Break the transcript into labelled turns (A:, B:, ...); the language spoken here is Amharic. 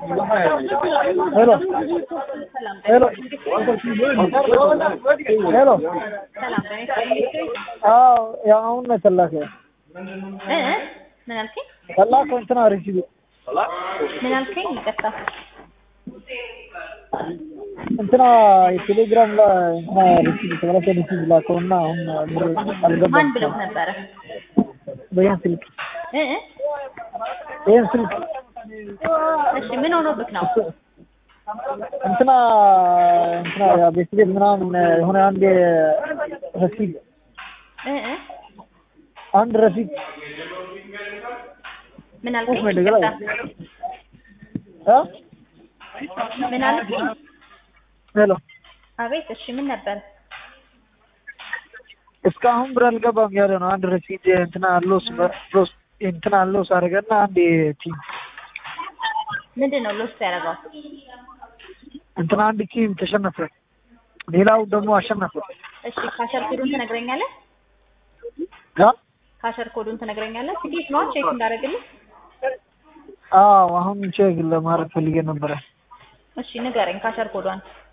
A: Hello. Hello. Hello. يا عون تلاك
B: من الكين
A: تلاك أنت ناريسي
B: من الكين كتا
A: أنتنا تليجرام لا أنتنا ريسي تبغى تريسي لا كونا هم
B: من بلوك نبارة
A: بيان سلك
B: إيه
A: بيان سلك
B: إيش منو نوبك ناو
A: أنتنا يا بيسيد من هنا عندي رسيد
B: إيه
A: عند رسيد
B: من الكين كتا
A: ها
B: من الكين
A: هلو
B: أبيت إيش من نبارة
A: እስካሁን ብር አልገባም ያለ ነው አንድ ረሲድ እንትና ሎስ እንትና ሎስ አደረገና አንድ ቲም
B: ምንድነው ሎስ ያደረገው
A: እንትና አንድ ቲም ተሸነፈ ሌላው ደግሞ አሸነፈ
B: እሺ ካሸር ኮዱን ትነግረኛለህ ካሸር ኮዱን ትነግረኛለህ ትኬት ነው ቼክ እንዳደረግልህ
A: አዎ አሁን ቼክ ለማድረግ ፈልጌ ነበር
B: እሺ ንገረኝ ካሸር ኮዷን